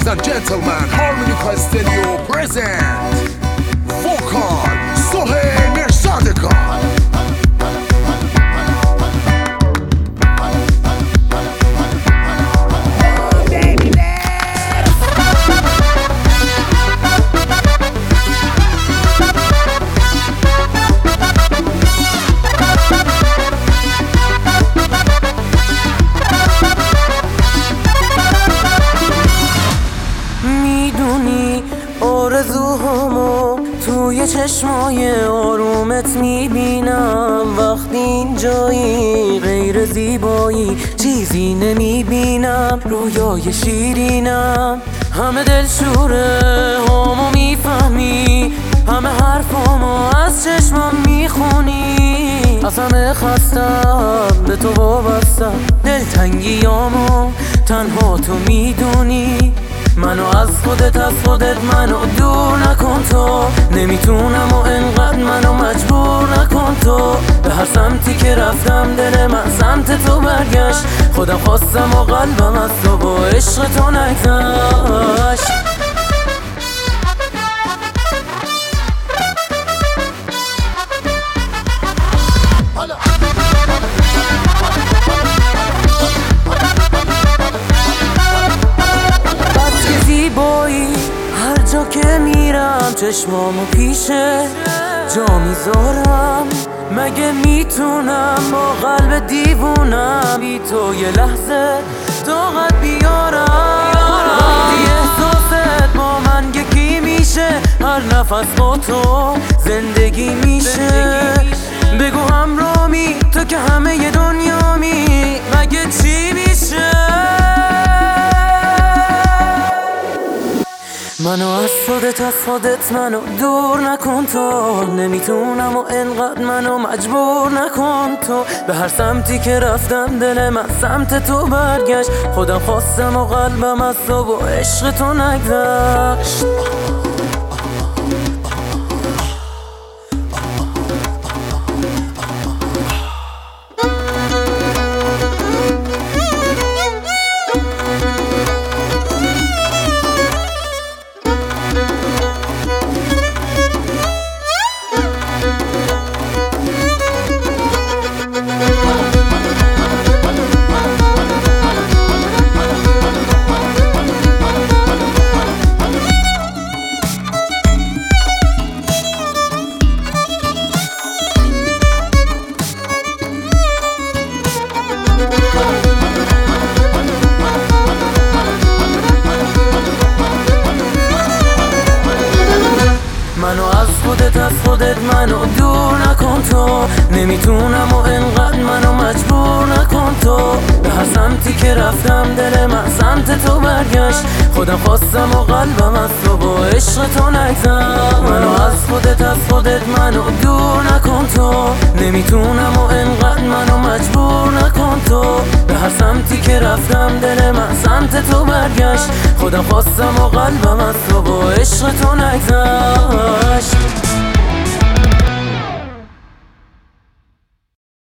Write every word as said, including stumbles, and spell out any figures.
and gentlemen, Harmonica Stereo present vocal Sohail Mirsadika. آرزوهامو توی چشمای آرومت میبینم. وقتی این جایی غیر زیبایی چیزی نمیبینم. رویای شیرینم همه دلشوره هامو میفهمی. همه حرفامو از چشمام میخونی. از همه خستم به تو وابستم. دلتنگیامو تنها تو میدونی. منو از خودت از خودت منو دور نکن تو. نمیتونم و انقدر منو مجبور نکن تو. به هر سمتی که رفتم دل من سمت تو برگشت. خودم خواستم و قلبم از تو با عشق تو نگذشت. هر جا که میرم چشمامو پیشه جا میذارم. مگه میتونم با قلب دیوونم بی تو یه لحظه طاقت بیارم؟ وقتی احساست با من یکی میشه هر نفس با تو زندگی میشه. بگو همرامی تو که همه دنیامی. مگه چی میشه؟ منو از خودت از خودت منو دور نکن تو. نمیتونم و انقدر منو مجبور نکن تو. به هر سمتی که رفتم دل من سمت تو برگشت. خودم خواستم و قلبم از تو با عشق تو نگذشت. منو از خودت از خودت منو دور نکن تو. نمیتونم و انقدر منو مجبور نکن تو. به هر سمتی که رفتم دل من سمت تو برگشت. خودم خواستم و قلبم از تو با عشق تو نگذشت. منو از خودت از خودت منو دور نکن تو. نمیتونم و انقدر منو مجبور نکن تو. به هر سمتی که رفتم دل من سمت تو برگشت. خودم خواستم و قلبم از تو با عشق تو نگذشت.